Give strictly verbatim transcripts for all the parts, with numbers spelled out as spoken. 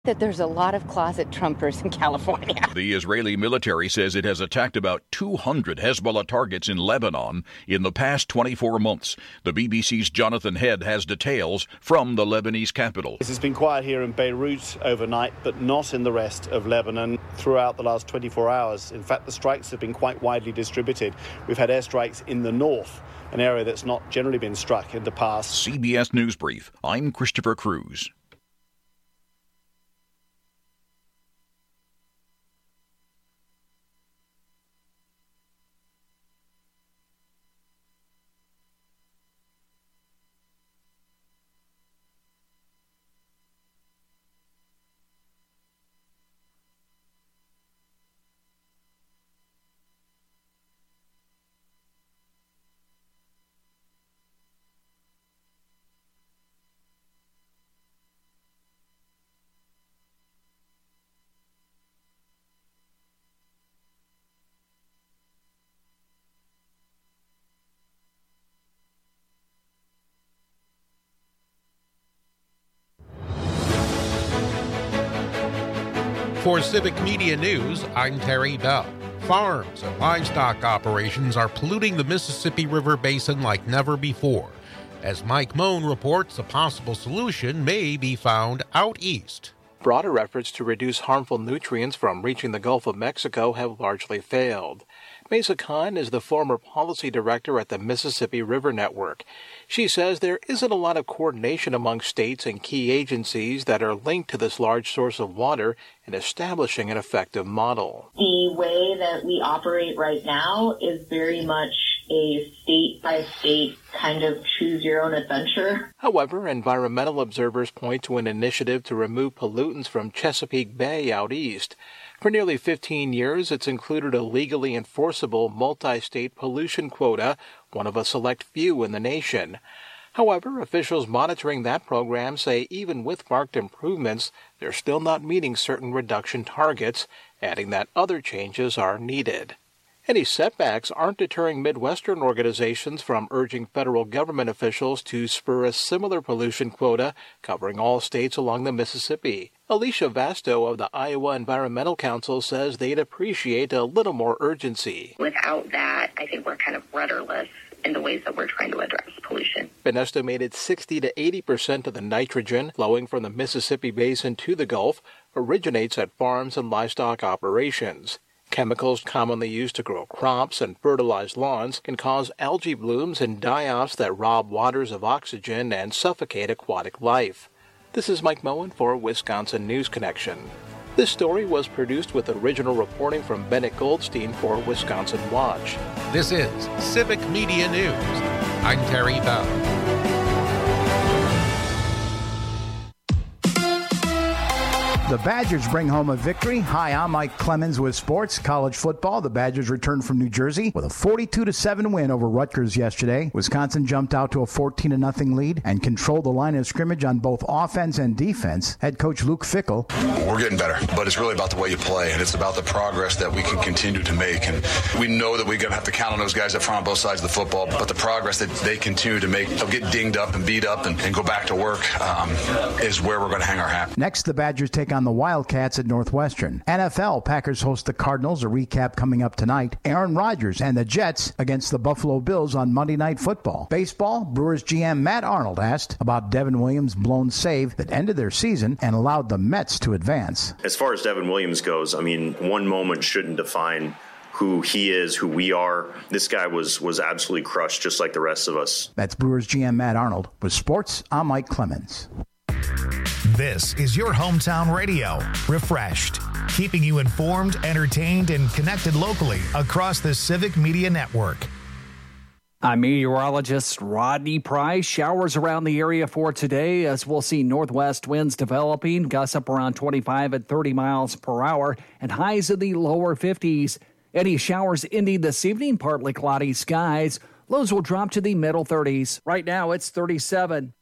that there's a lot of closet Trumpers in California. The Israeli military says it has attacked about two hundred Hezbollah targets in Lebanon in the past twenty-four months. The B B C's Jonathan Head has details from the Lebanese capital. This has been quiet here in Beirut overnight, but not in the rest of Lebanon throughout the last twenty-four hours. In fact, the strikes have been quite widely distributed. We've had airstrikes in the north, an area that's not generally been struck in the past. C B S News Brief. I'm Christopher Cruz. For Civic Media News, I'm Terry Bell. Farms and livestock operations are polluting the Mississippi River Basin like never before. As Mike Moan reports, a possible solution may be found out east. Broader efforts to reduce harmful nutrients from reaching the Gulf of Mexico have largely failed. Mesa Khan is the former policy director at the Mississippi River Network. She says there isn't a lot of coordination among states and key agencies that are linked to this large source of water in establishing an effective model. The way that we operate right now is very much a state-by-state kind of choose-your-own-adventure. However, environmental observers point to an initiative to remove pollutants from Chesapeake Bay out east. For nearly fifteen years, it's included a legally enforceable multi-state pollution quota, one of a select few in the nation. However, officials monitoring that program say even with marked improvements, they're still not meeting certain reduction targets, adding that other changes are needed. Any setbacks aren't deterring Midwestern organizations from urging federal government officials to spur a similar pollution quota covering all states along the Mississippi. Alicia Vasto of the Iowa Environmental Council says they'd appreciate a little more urgency. Without that, I think we're kind of rudderless in the ways that we're trying to address pollution. An estimated sixty to eighty percent of the nitrogen flowing from the Mississippi Basin to the Gulf originates at farms and livestock operations. Chemicals commonly used to grow crops and fertilize lawns can cause algae blooms and die-offs that rob waters of oxygen and suffocate aquatic life. This is Mike Moen for Wisconsin News Connection. This story was produced with original reporting from Bennett Goldstein for Wisconsin Watch. This is Civic Media News. I'm Terry Bell. The Badgers bring home a victory. Hi, I'm Mike Clemens with sports. College football. The Badgers returned from New Jersey with a forty-two to seven win over Rutgers yesterday. Wisconsin jumped out to a fourteen to nothing lead and controlled the line of scrimmage on both offense and defense. Head coach Luke Fickell. We're getting better, but it's really about the way you play, and it's about the progress that we can continue to make. And we know that we're going to have to count on those guys up front on both sides of the football, but the progress that they continue to make, they'll get dinged up and beat up and, and go back to work, um, is where we're going to hang our hat. Next, the Badgers take on the Wildcats at Northwestern. N F L, Packers host the Cardinals. A recap coming up tonight. Aaron Rodgers and the Jets against the Buffalo Bills on Monday Night Football. Baseball, Brewers G M Matt Arnold asked about Devin Williams' blown save that ended their season and allowed the Mets to advance. As far as Devin Williams goes, I mean, one moment shouldn't define who he is, who we are. This guy was was absolutely crushed, just like the rest of us. That's Brewers G M Matt Arnold. With sports, I'm Mike Clemens. This is your hometown radio, Refreshed, keeping you informed, entertained, and connected locally across the Civic Media Network. I'm meteorologist Rodney Price. Showers around the area for today as we'll see northwest winds developing, gusts up around twenty-five and thirty miles per hour, and highs in the lower fifties. Any showers ending this evening, partly cloudy skies. Lows will drop to the middle thirties. Right now, it's thirty-seven.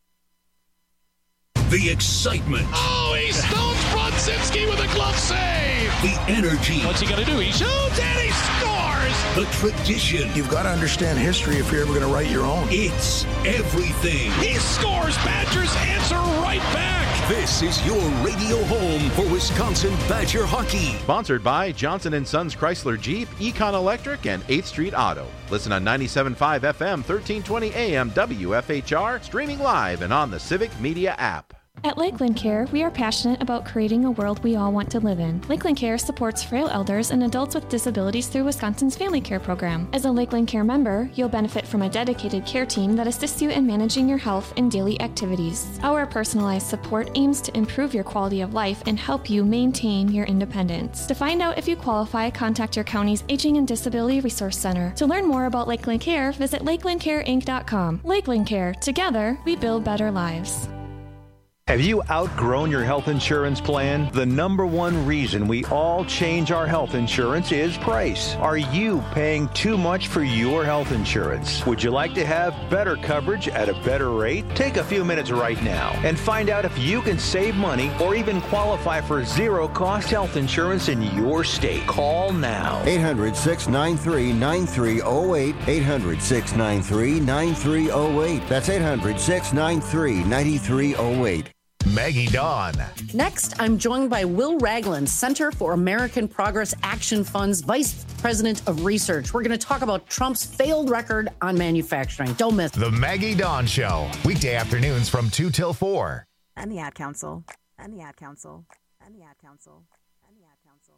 The excitement. Oh, he stones Brodzinski with a glove save. The energy. What's he going to do? He shoots and he scores. The tradition. You've got to understand history if you're ever going to write your own. It's everything. He scores. Badgers answer right back. This is your radio home for Wisconsin Badger hockey. Sponsored by Johnson and Sons Chrysler Jeep, Econ Electric, and eighth Street Auto. Listen on ninety-seven point five F M, thirteen twenty A M W F H R, streaming live and on the Civic Media app. At Lakeland Care, we are passionate about creating a world we all want to live in. Lakeland Care supports frail elders and adults with disabilities through Wisconsin's Family Care program. As a Lakeland Care member, you'll benefit from a dedicated care team that assists you in managing your health and daily activities. Our personalized support aims to improve your quality of life and help you maintain your independence. To find out if you qualify, contact your county's Aging and Disability Resource Center. To learn more about Lakeland Care, visit lakeland care inc dot com. Lakeland Care. Together, we build better lives. Have you outgrown your health insurance plan? The number one reason we all change our health insurance is price. Are you paying too much for your health insurance? Would you like to have better coverage at a better rate? Take a few minutes right now and find out if you can save money or even qualify for zero-cost health insurance in your state. Call now. eight hundred, six nine three, nine three zero eight. eight hundred, six nine three, nine three zero eight. That's eight hundred, six nine three, nine three zero eight. Maggie Dawn. Next, I'm joined by Will Ragland, Center for American Progress Action Fund's Vice President of Research. We're going to talk about Trump's failed record on manufacturing. Don't miss The Maggie Dawn Show, weekday afternoons from two till four. And the Ad Council. And the Ad Council. And the Ad Council. And the Ad Council.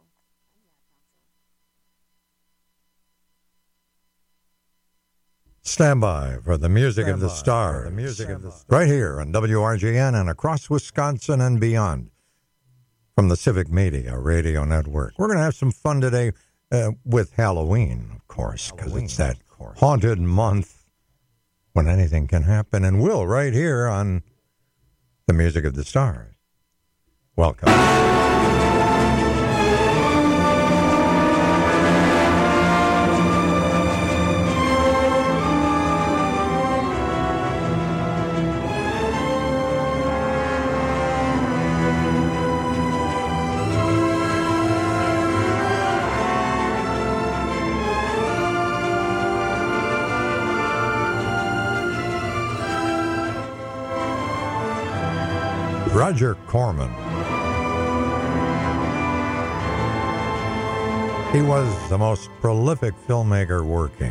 Stand by for the music Stand of the stars. The music Stand of the stars. Right here on W R G N and across Wisconsin and beyond from the Civic Media Radio Network. We're going to have some fun today uh, with Halloween, of course, because it's that haunted month when anything can happen. And Will, right here on the music of the stars. Welcome. Roger Corman. He was the most prolific filmmaker working.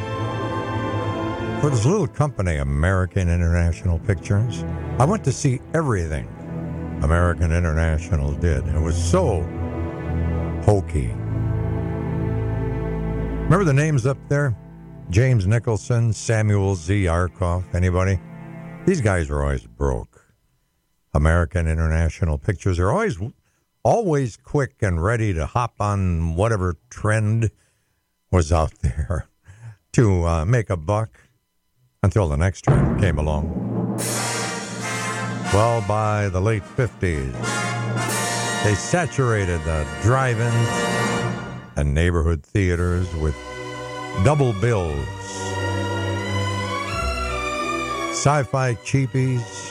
For this little company, American International Pictures, I went to see everything American International did. It was so hokey. Remember the names up there? James Nicholson, Samuel Z. Arkoff, anybody? These guys are always broke. American International Pictures are always always quick and ready to hop on whatever trend was out there to uh, make a buck until the next trend came along. Well, by the late fifties, they saturated the drive-ins and neighborhood theaters with double bills, sci-fi cheapies,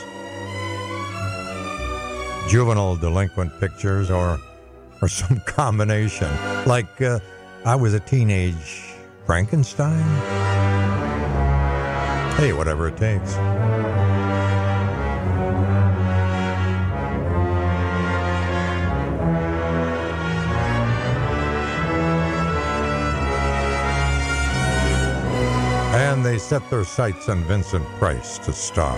juvenile delinquent pictures, or or some combination. Like, uh, I Was a Teenage Frankenstein? Hey, whatever it takes. And they set their sights on Vincent Price to star.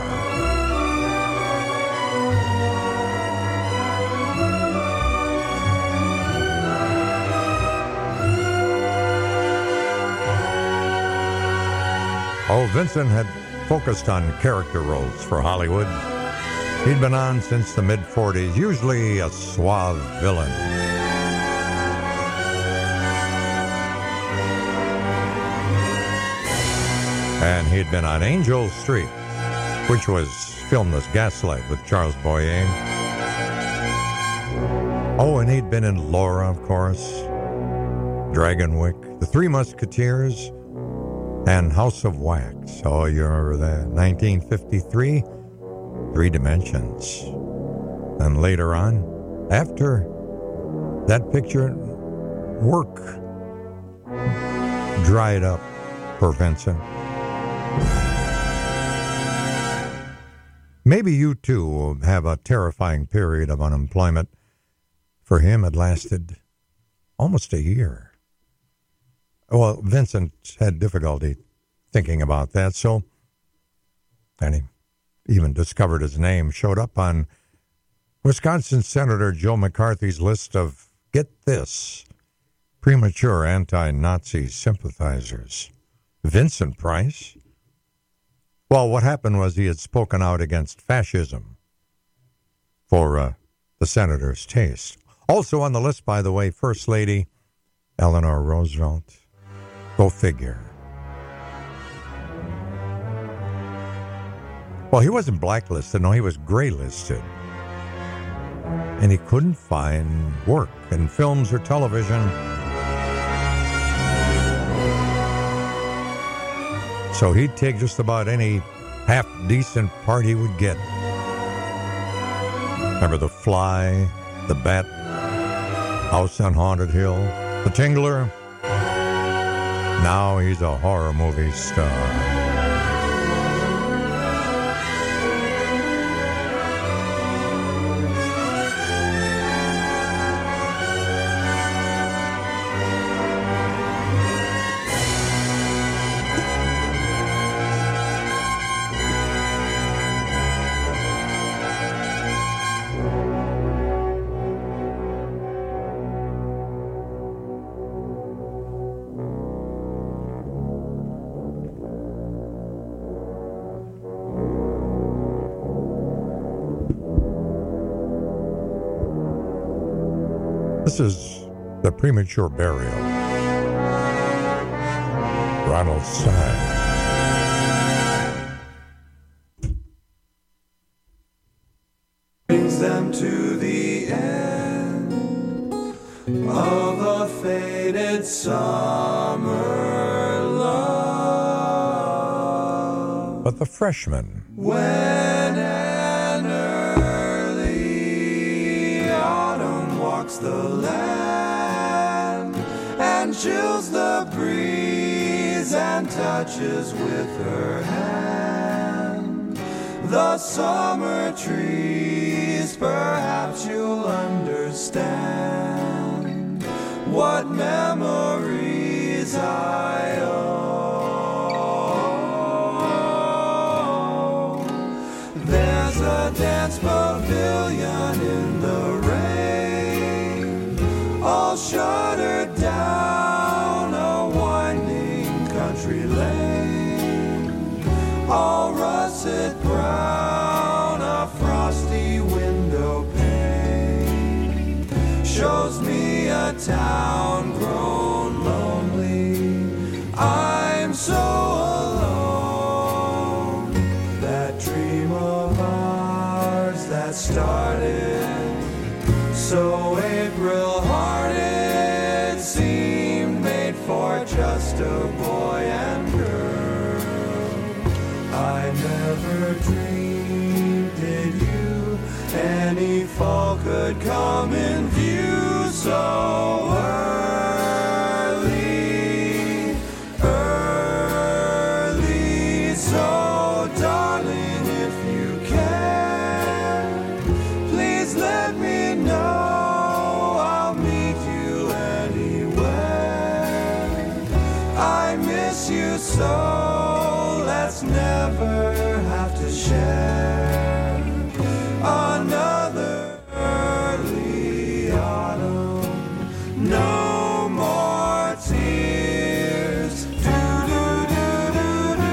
Oh, Vincent had focused on character roles for Hollywood. He'd been on since the mid-forties, usually a suave villain. And he'd been on Angel Street, which was filmed as Gaslight with Charles Boyer. Oh, and he'd been in Laura, of course, Dragonwyck, The Three Musketeers, and House of Wax. Oh, you remember that? nineteen fifty-three, Three Dimensions. And later on, after that picture, work dried up for Vincent. Maybe you, too, have a terrifying period of unemployment. For him, it lasted almost a year. Well, Vincent had difficulty thinking about that, so, and he even discovered his name, showed up on Wisconsin Senator Joe McCarthy's list of, get this, premature anti-Nazi sympathizers. Vincent Price? Well, what happened was he had spoken out against fascism for uh, the senator's taste. Also on the list, by the way, First Lady Eleanor Roosevelt. Go figure. Well, he wasn't blacklisted. No, he was graylisted. And he couldn't find work in films or television. So he'd take just about any half-decent part he would get. Remember The Fly, The Bat, House on Haunted Hill, The Tingler? Now he's a horror movie star. This is the premature burial. Ronald Stein. Brings them to the end of a faded summer love. But the freshman. When an early autumn walks the land and chills the breeze and touches with her hand the summer trees, perhaps you'll understand what memories I owe. There's a dance pavilion in the rain, all shuttered down a winding country lane, all russet brown, a frosty window pane shows me a town grown lonely. I'm so alone. That dream of ours that started so April-hearted seemed made for just a boy and girl. I never dreamed, did you, any fall could come in view so early, early. So darling, if you can, please let me know. I'll meet you anywhere. I miss you so, let's never have to share another early autumn. No more tears. Do, do, do, do, do.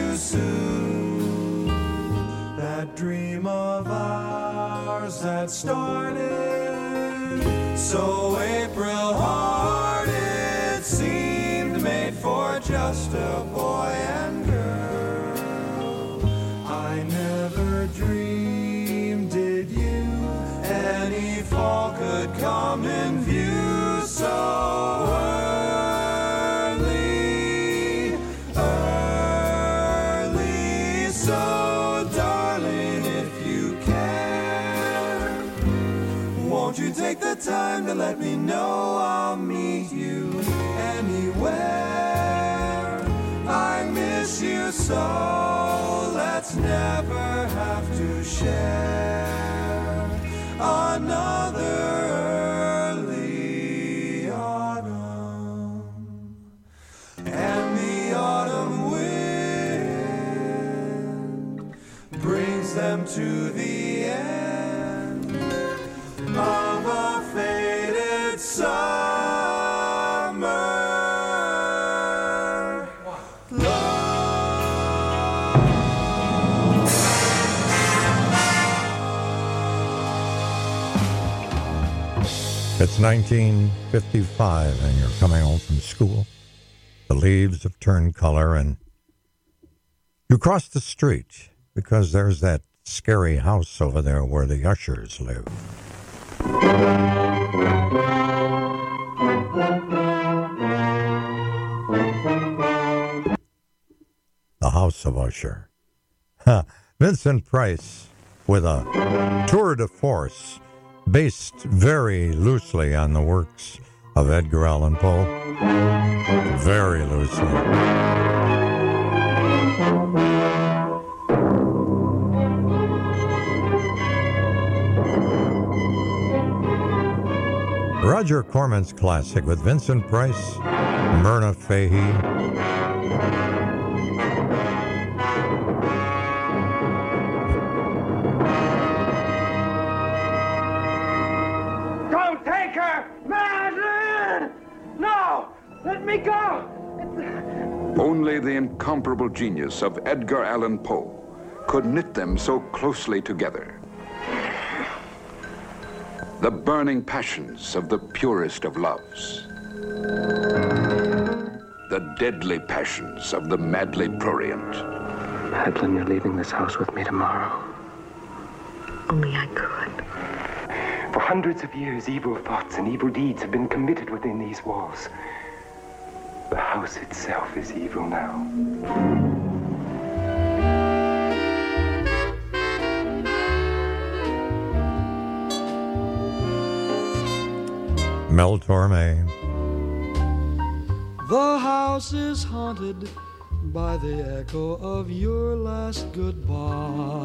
too soon. That dream of ours that started so April-hearted seemed made for just a boy and girl. I never dreamed, did you, any fall could come in view so early, early. So darling, if you can, won't you take the time to let me know I'll meet you anywhere. I miss you so, let's never have to share another early autumn. And the autumn wind brings them to the end of a faded summer love. It's nineteen fifty-five and you're coming home from school. The leaves have turned color and you cross the street because there's that scary house over there where the ushers live. The House of Usher. Ha, Vincent Price with a tour de force based very loosely on the works of Edgar Allan Poe. Very loosely. Roger Corman's classic with Vincent Price, Myrna Fahey. Don't take her! Madeline! No! Let me go! Only the incomparable genius of Edgar Allan Poe could knit them so closely together. The burning passions of the purest of loves. The deadly passions of the madly prurient. Madeline, you're leaving this house with me tomorrow. Only I could. For hundreds of years, evil thoughts and evil deeds have been committed within these walls. The house itself is evil now. Mel Torme. The house is haunted by the echo of your last goodbye.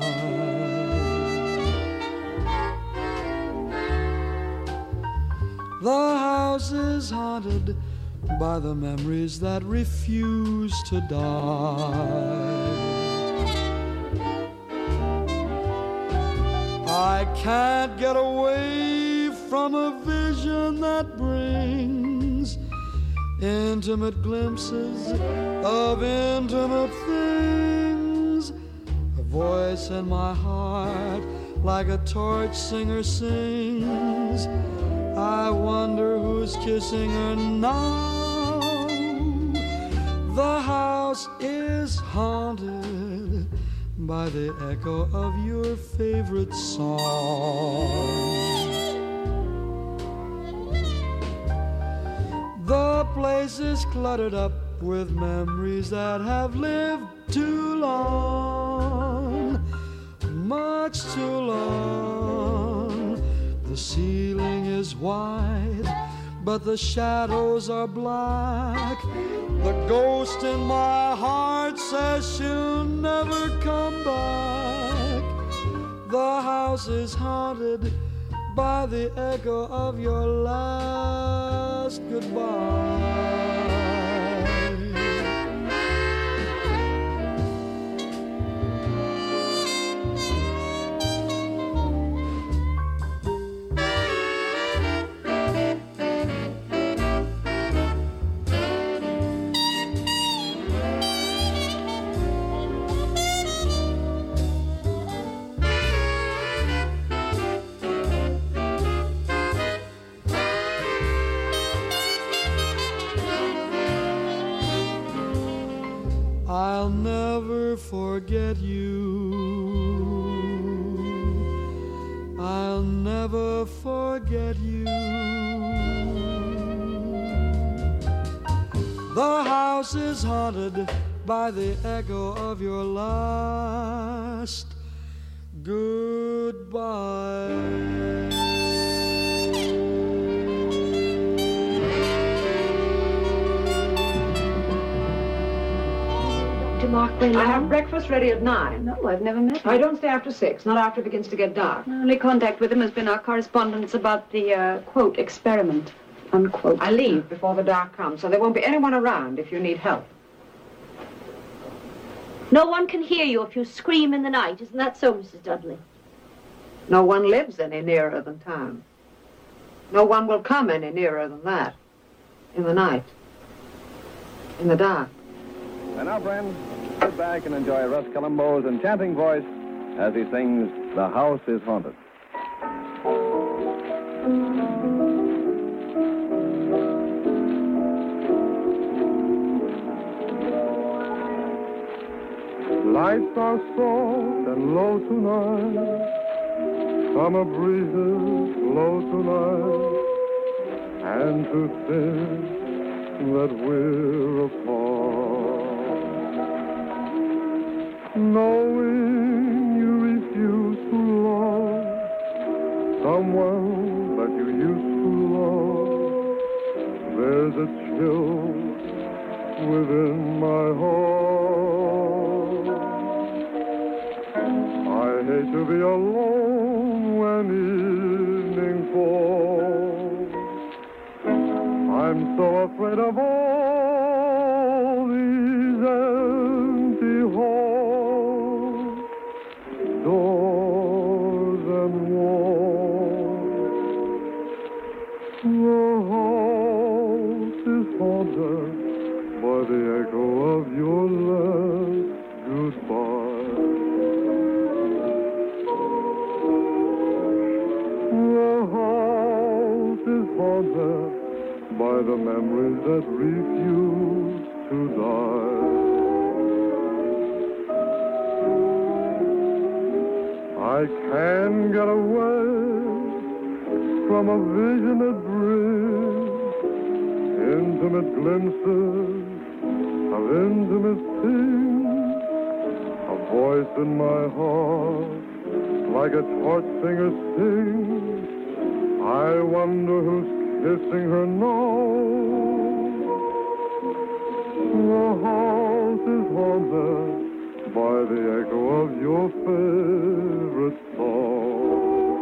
The house is haunted by the memories that refuse to die. I can't get away from a vision that brings intimate glimpses of intimate things. A voice in my heart like a torch singer sings. I wonder who's kissing her now. The house is haunted by the echo of your favorite song. The place is cluttered up with memories that have lived too long, much too long. The ceiling is white, but the shadows are black. The ghost in my heart says she'll never come back. The house is haunted by the echo of your last goodbye. never forget you. I'll never forget you. The house is haunted by the echo of your last goodbye. I have breakfast ready at nine. No, I've never met him. I don't stay after six, not after it begins to get dark. My only contact with him has been our correspondence about the, uh, quote, experiment, unquote. I leave before the dark comes, so there won't be anyone around if you need help. No one can hear you if you scream in the night. Isn't that so, Missus Dudley? No one lives any nearer than town. No one will come any nearer than that. In the night. In the dark. And now, friends, sit back and enjoy Russ Columbo's enchanting voice as he sings The House is Haunted. Lights are soft and low tonight. Summer breezes blow tonight. And to think that we're apart. Knowing you refuse to love someone that you used to love, there's a chill within my heart. I hate to be alone when evening falls. I'm so afraid of all these empty halls, doors and walls. The house is haunted by the echo of your last goodbye. The house is haunted by the memories that refuse to die. I can get away from a vision that brings intimate glimpses of intimate things. A voice in my heart, like a torch singer sings. I wonder who's kissing her now. The house is haunted by the echo of your favorite song.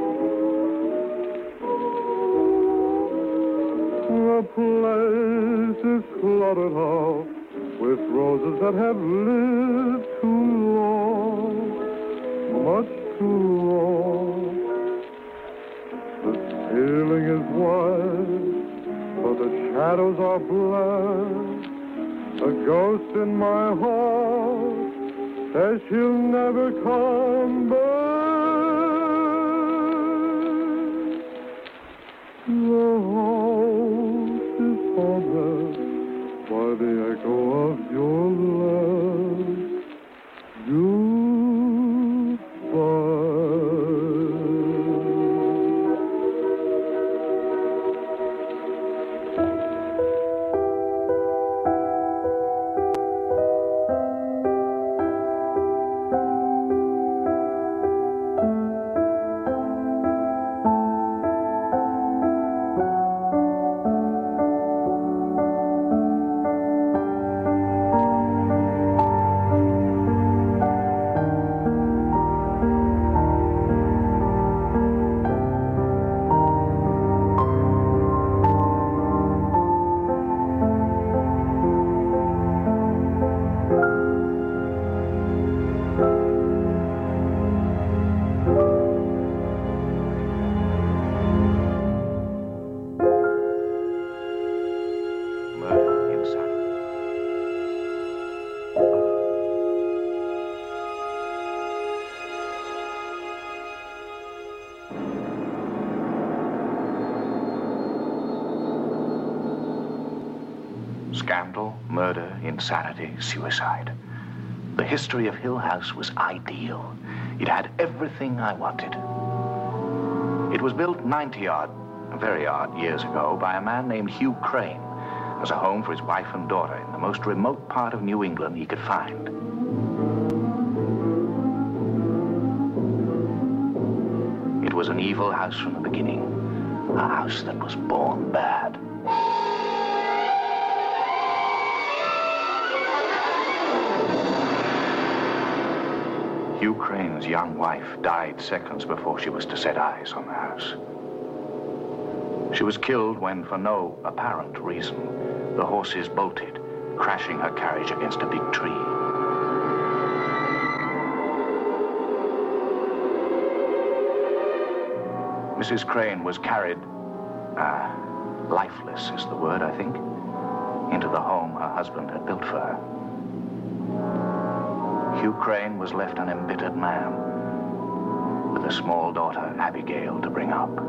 The place is cluttered out with roses that have lived too long, much too long. The ceiling is white, but the shadows are black. A ghost in my heart says she'll never come back. The house is haunted by the echo of your last Scandal, murder, insanity, suicide. The history of Hill House was ideal. It had everything I wanted. It was built ninety-odd, very odd years ago by a man named Hugh Crane as a home for his wife and daughter in the most remote part of New England he could find. It was an evil house from the beginning, a house that was born bad. Hugh Crane's young wife died seconds before she was to set eyes on the house. She was killed when, for no apparent reason, the horses bolted, crashing her carriage against a big tree. Missus Crane was carried, uh, lifeless is the word, I think, into the home her husband had built for her. Hugh Crane was left an embittered man with a small daughter, Abigail, to bring up.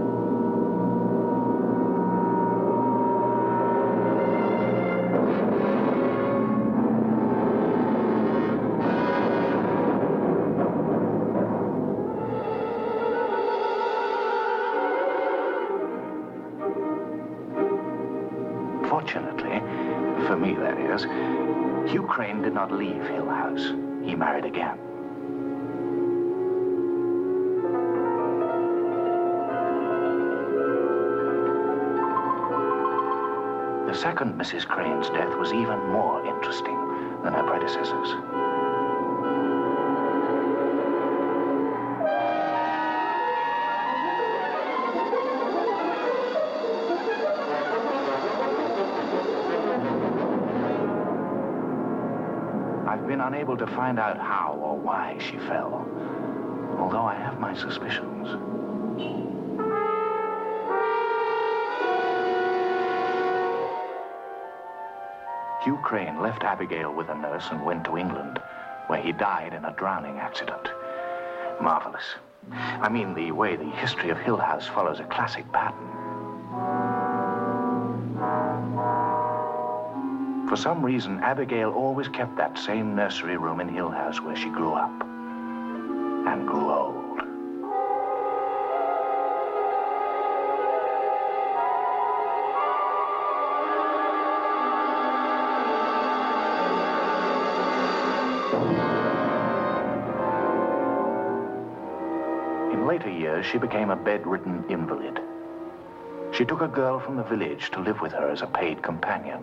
Fortunately, for me that is, Hugh Crane did not leave Hill House. He married again. The second Missus Crane's death was even more interesting than her predecessors. I've been unable to find out how or why she fell, although I have my suspicions. Hugh Crane left Abigail with a nurse and went to England, where he died in a drowning accident. Marvelous. I mean, the way the history of Hill House follows a classic pattern. For some reason, Abigail always kept that same nursery room in Hill House where she grew up and grew old. In later years, she became a bedridden invalid. She took a girl from the village to live with her as a paid companion.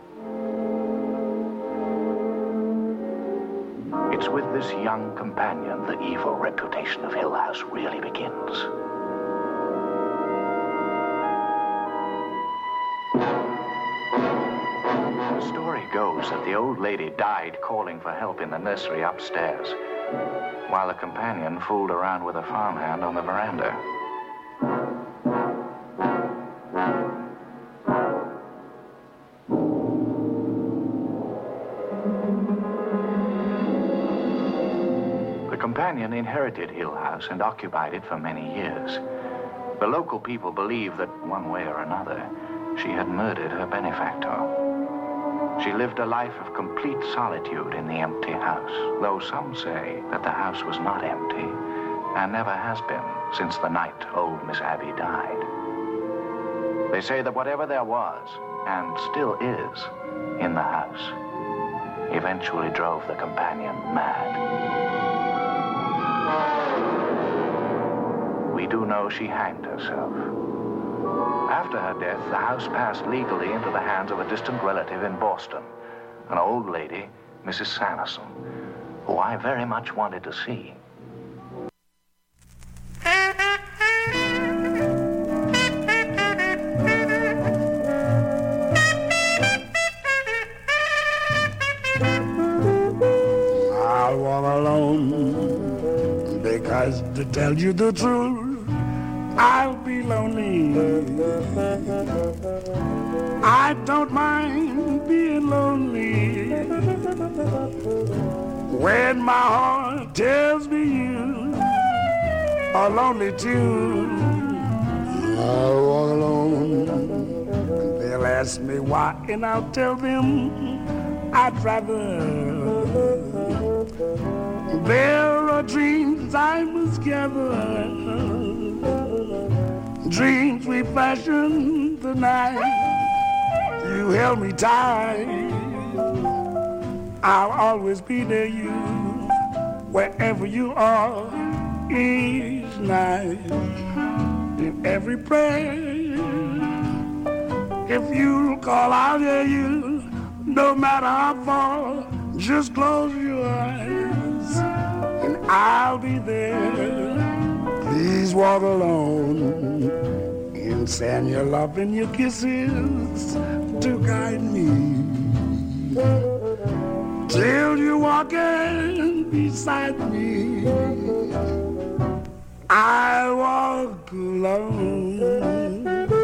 It's with this young companion the evil reputation of Hill House really begins. The story goes that the old lady died calling for help in the nursery upstairs, while the companion fooled around with a farmhand on the veranda. The companion inherited Hill House and occupied it for many years. The local people believe that, one way or another, she had murdered her benefactor. She lived a life of complete solitude in the empty house, though some say that the house was not empty and never has been since the night old Miss Abby died. They say that whatever there was, and still is, in the house, eventually drove the companion mad. We do know she hanged herself. After her death, the house passed legally into the hands of a distant relative in Boston, an old lady, Missus Sanderson, who I very much wanted to see. I walk alone because, to tell you the truth, I'll be lonely. I don't mind being lonely when my heart tells me you are lonely too. I walk alone. They'll ask me why, and I'll tell them I'd rather dreams I must gather, dreams we fashioned the night. You held me tight. I'll always be near you, wherever you are each night. In every prayer, if you call, I'll hear you. No matter how far, just close your eyes, and I'll be there. Please walk alone and send your love and your kisses to guide me. Till you're walking beside me, I walk alone.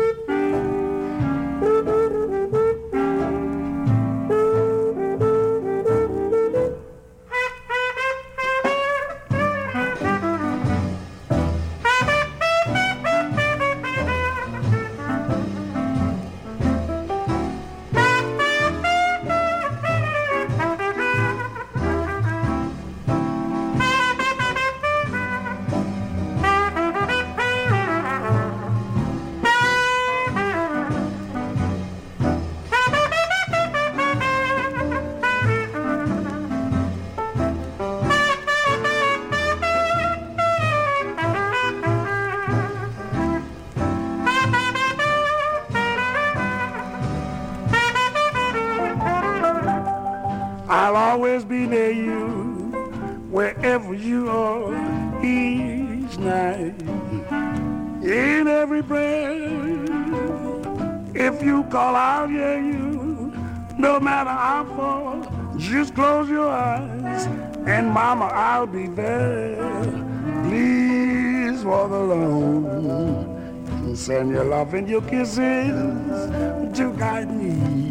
I'll always be near you, wherever you are, each night, in every breath. If you call, I'll hear you, no matter how far. Just close your eyes, and mama, I'll be there. Please walk alone, and send your love and your kisses to guide me.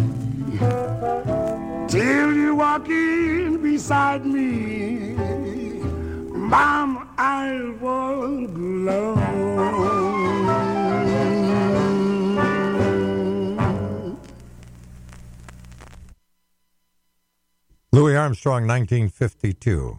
Till you walk in beside me, Mom, I'll walk alone. Louis Armstrong, nineteen fifty-two.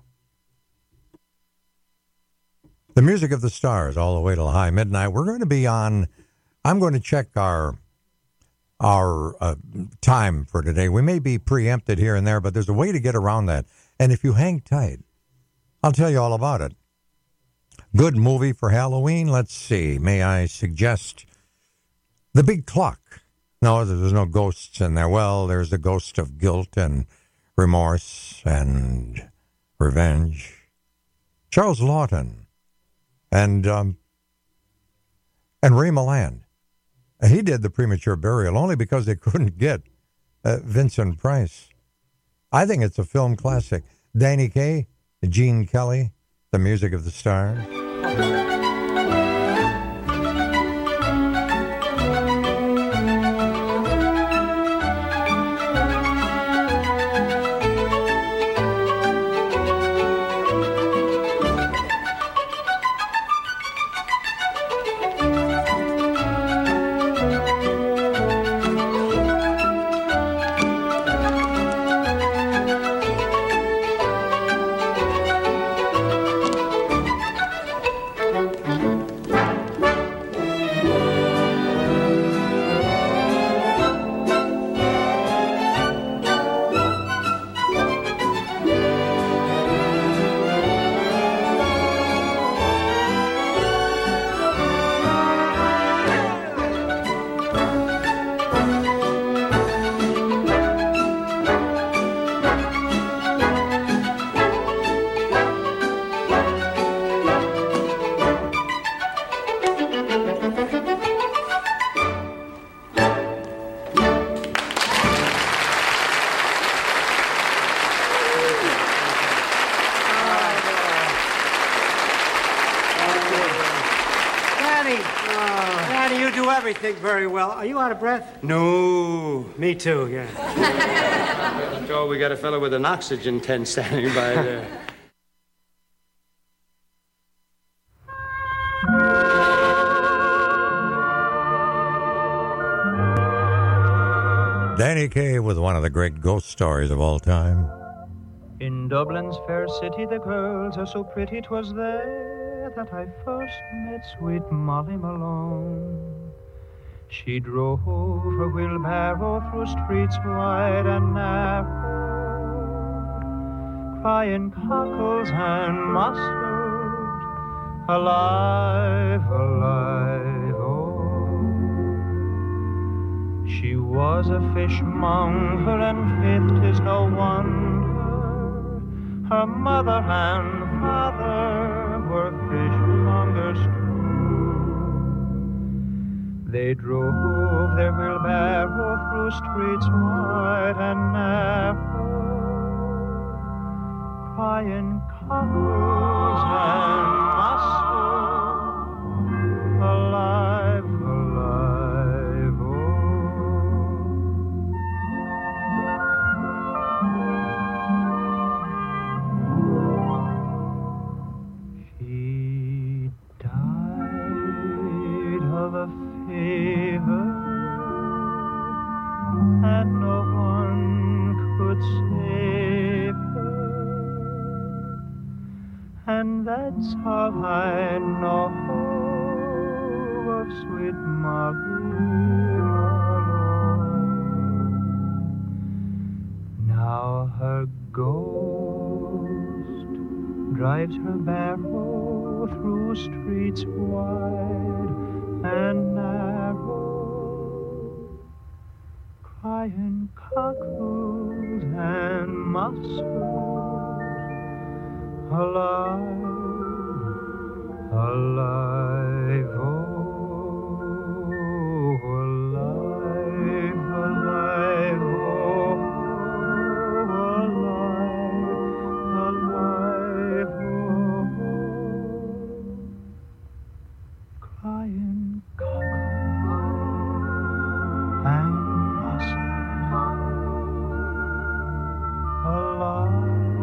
The music of the stars all the way till high midnight. We're going to be on, I'm going to check our our uh, time for today. We may be preempted here and there, but there's a way to get around that. And if you hang tight, I'll tell you all about it. Good movie for Halloween. Let's see. May I suggest The Big Clock? No, there's no ghosts in there. Well, there's the ghost of guilt and remorse and revenge. Charles Lawton and um, and Ray Milland. He did The Premature Burial only because they couldn't get uh, Vincent Price. I think it's a film classic. Danny Kaye, Gene Kelly, The Music of the Stars. Everything very well. Are you out of breath? No. Me too, yeah. Joe, we got a fellow with an oxygen tent standing by there. Danny Kaye with one of the great ghost stories of all time. In Dublin's fair city the girls are so pretty, 'twas there that I first met sweet Molly Malone. She drove her wheelbarrow through streets wide and narrow, crying cockles and mussels, alive, alive, oh. She was a fishmonger, and faith 'tis no wonder her mother and father were fishmongers too. They drove their wheelbarrow through streets wide and narrow, crying cockles and mussels, alive, alive, oh. She died of a fever, and no one could save her, and that's all I know of sweet Molly Malone. Now her ghost drives her barrow through streets wide and narrow, crying cockles and mussels, alive, alive, oh, alive, alive, oh, alive, alive, oh, crying cockles and mussels, alive.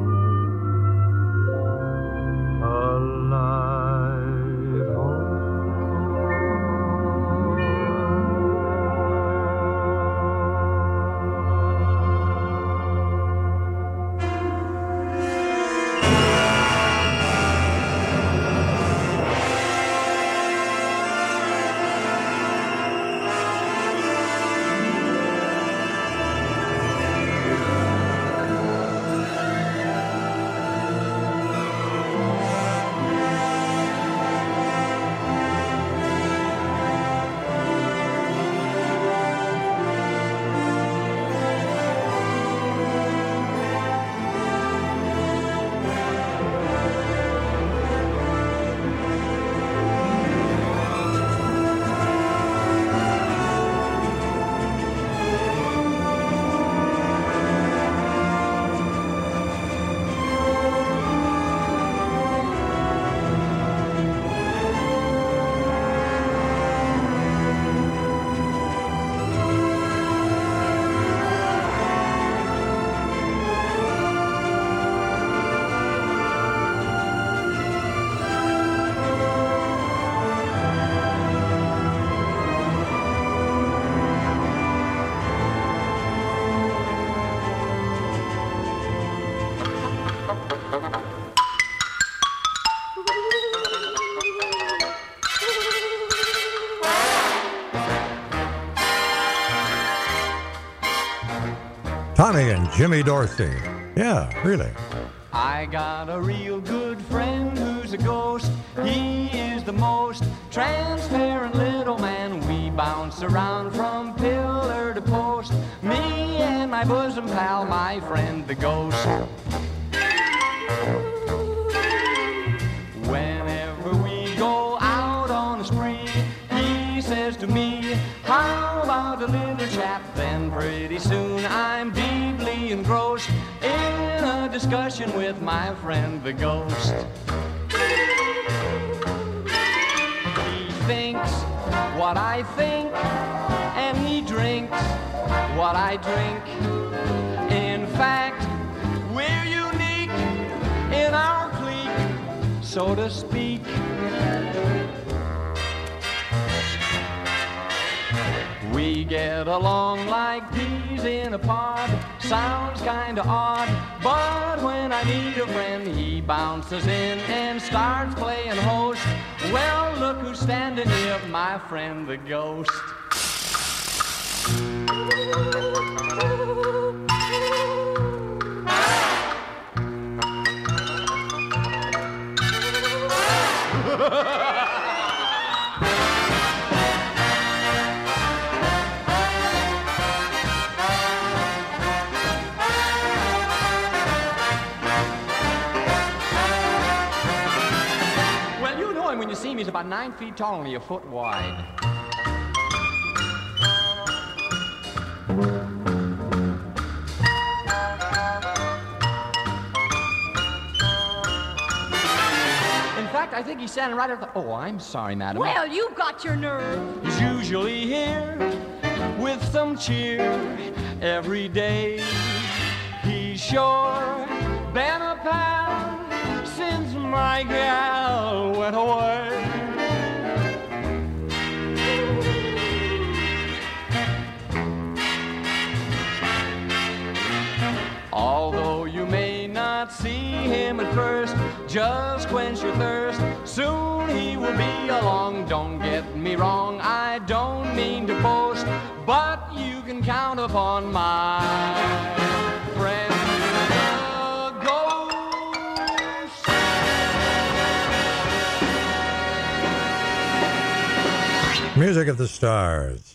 Tommy and Jimmy Dorsey. Yeah, really. I got a real good friend who's a ghost. He is the most transparent little man. We bounce around from pillar to post, me and my bosom pal, my friend the ghost. Whenever we go out on a spree, he says to me, how about a little chat? Then pretty soon I'm deeply engrossed in a discussion with my friend the ghost. He thinks what I think, and he drinks what I drink. In fact, we're unique in our clique, so to speak. We get along like peas friends in a pod sounds kinda odd, but when I need a friend, he bounces in and starts playing host. Well, look who's standing here, my friend the ghost. Well, you know him when you see him. He's about nine feet tall, only a foot wide. I think he's standing right at the... Oh, I'm sorry, madam. Well, you got your nerve. He's usually here with some cheer every day. He's sure been a pal since my gal went away. Although you may not see him at first, just quench your thirst. Soon he will be along. Don't get me wrong, I don't mean to boast, but you can count upon my friend the ghost. Music of the Stars.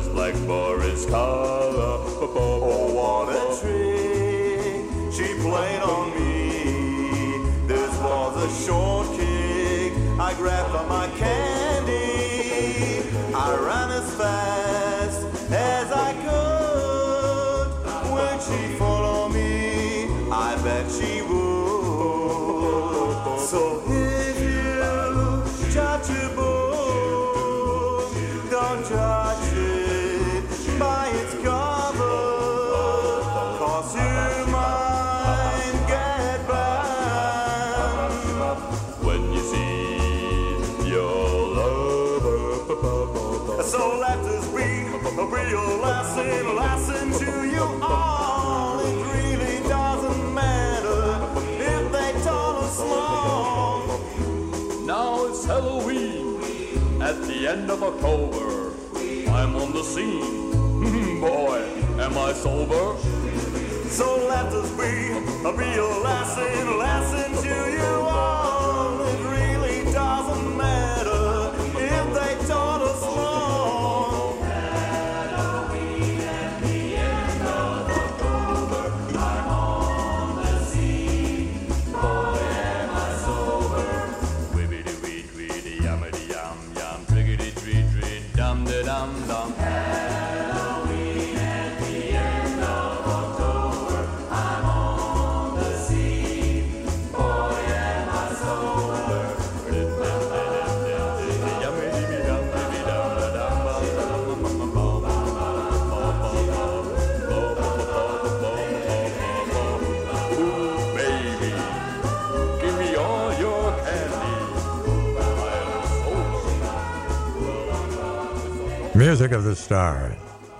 just like Boris Karloff. Oh, what a trick she played on me. This was a short kick. I grabbed on my candy. I ran as fast as I could. Would she follow me? I bet she would. So if you judge a book, don't judge it by its cover, 'cause you might get banned when you see your lover. So let this be a real lesson, a lesson to you all. It really doesn't matter if they tall or small. Now it's Halloween at the end of October. I'm on the scene. Boy, am I sober? So let this be a real lesson, a lesson to you all. It really doesn't matter if they tall or small. Halloween at the end of October. I'm on the scene. Boy, am I sober? Wibbity wee tweety yammity yum yum triggity treat treat dum de dum dum. Halloween at the end of October. I'm on the scene. Boy, am I sober? Ooh, baby, give me all your candy. I am so Music of the Stars.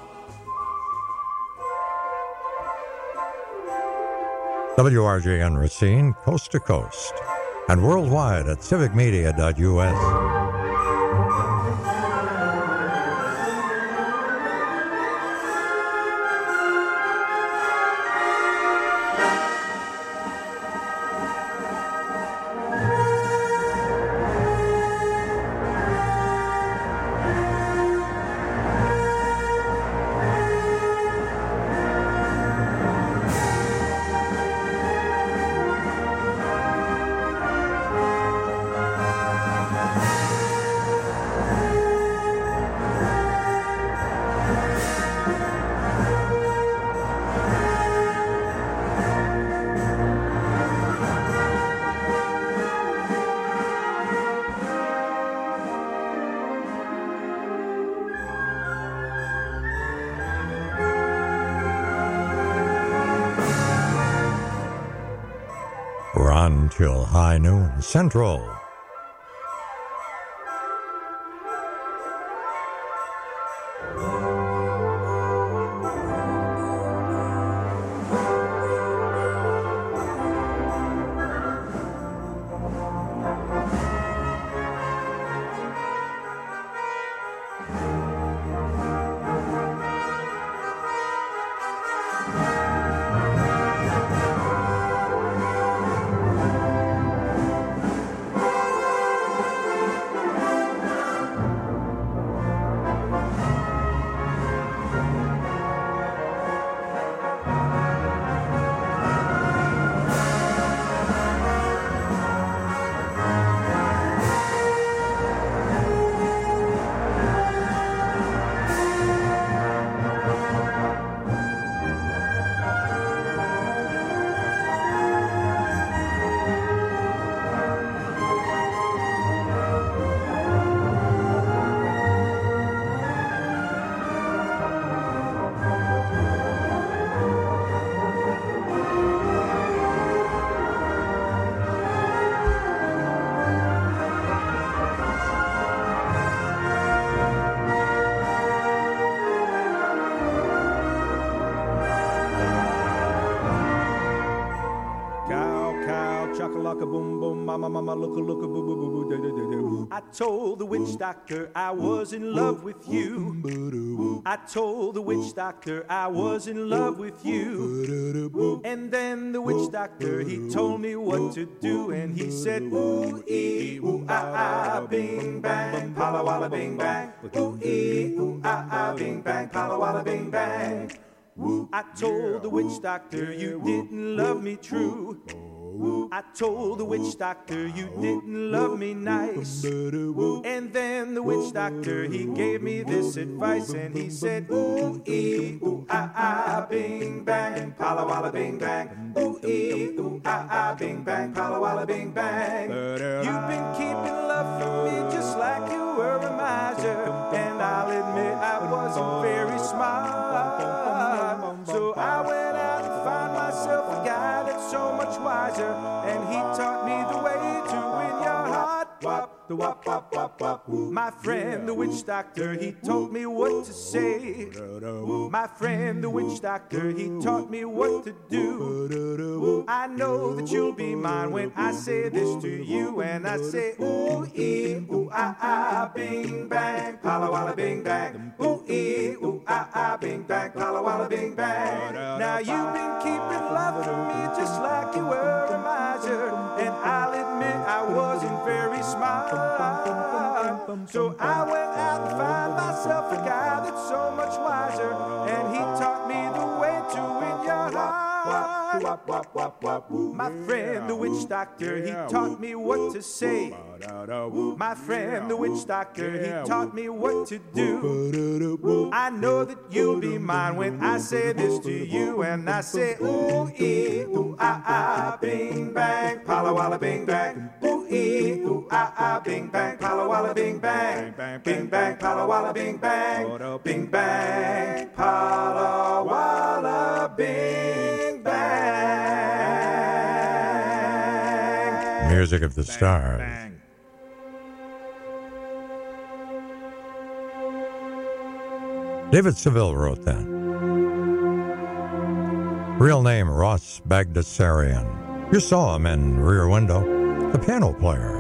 W R J N Racine, coast to coast, and worldwide at civic media dot U S. Run till high noon Central. Chaka-laka boom boom, mama mama looka looka boo boo boo boo da da da da. I told the witch doctor I was in love with you. I told the witch doctor I was in love with you. And then the witch doctor, he told me what to do. And he said, ooh, ee, ooh, ah, ah, bing, bang, pala, walla, bing, bang. Ooh, ee, ooh, ah, ah, bing, bang, pala, walla, bing, bang. I told the witch doctor you didn't love me true. I told the witch doctor you didn't love me nice. And then the witch doctor, he gave me this advice. And he said, ooh, ee, ooh, ah, ah, bing, bang, pala, walla, bing, bang. Ooh, ee, ooh, ah, ah, bing, bang, pala, walla, bing, bang. You've been keeping love from me just like you were a miser. And I'll admit I wasn't very smart. So I went out and found myself a guy that's so much wiser. And he taught me the way to win your heart. Wop, the wop, wop, wop, wop. My friend, the witch doctor, he told me what to say. My friend, the witch doctor, he taught me what to do. I know that you'll be mine when I say this to you. And I say, ooh, ee, ooh, ah, ah, bing, bang, pala, walla, bing, bang. Ooh, ee, ooh, ah, ah, bing, bang, pala, walla, bing, bang. Now you've been keeping love from me just like you were a miser. And I'll admit I wasn't very smart. So I went out and found myself a guy that's so much wiser. And he taught me the way to win your heart. My friend, the witch doctor, he taught me what to say. My friend, the witch doctor, he taught me what to do. I know that you'll be mine when I say this to you. And I say, ooh, ee, ooh, ah, ah, bing, bang, pala, walla, bing, bang. Ooh, ee, ooh, ah, ah, bing, bang, pala, walla, bing, bang. Bing, bang, pala, walla, bing, bang. Bing, bang, pala, walla, bing, bang. Music of the Stars. David Seville wrote that. Real name Ross Bagdasarian. You saw him in Rear Window, the piano player.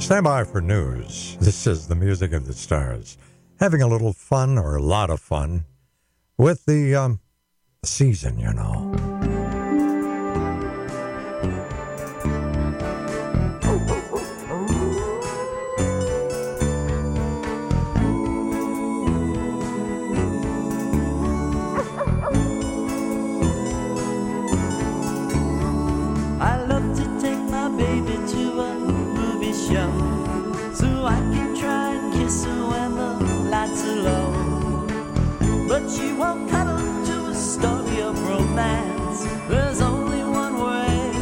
Stand by for news. This is the Music of the Stars. Having a little fun, or a lot of fun, with the um, season, you know. I love to take my baby to a movie show, so I can try and kiss her when the lights are low. But she won't cuddle to a story of romance. There's only one way.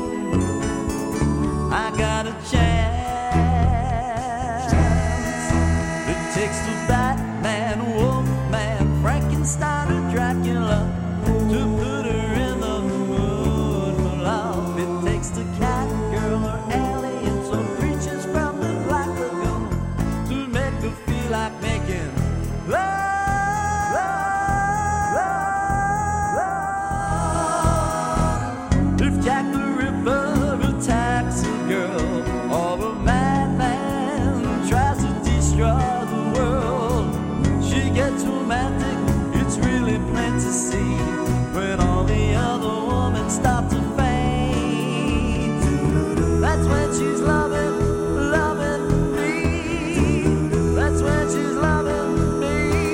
I got a chance. It takes the Batman, Wolfman, Frankenstein, or Dracula to put her in the mood for love. It takes the cat girl or aliens or creatures from the Black Lagoon to make her feel like making love. If Jack the Ripper attacks a girl, or a madman tries to destroy the world, she gets romantic. It's really plain to see when all the other women stop to faint. That's when she's loving, loving me. That's when she's loving me.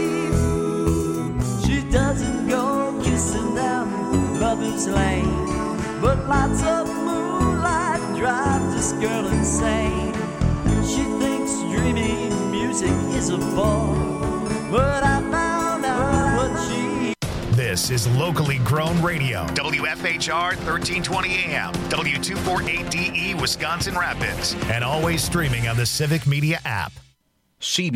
She doesn't go kissing down Lover's Lane, but lots of moonlight drive this girl insane. She thinks dreamy music is a bore, but I found out what she. This is locally grown radio. W F H R thirteen twenty A M, W two forty-eight D E, Wisconsin Rapids, and always streaming on the Civic Media app. C B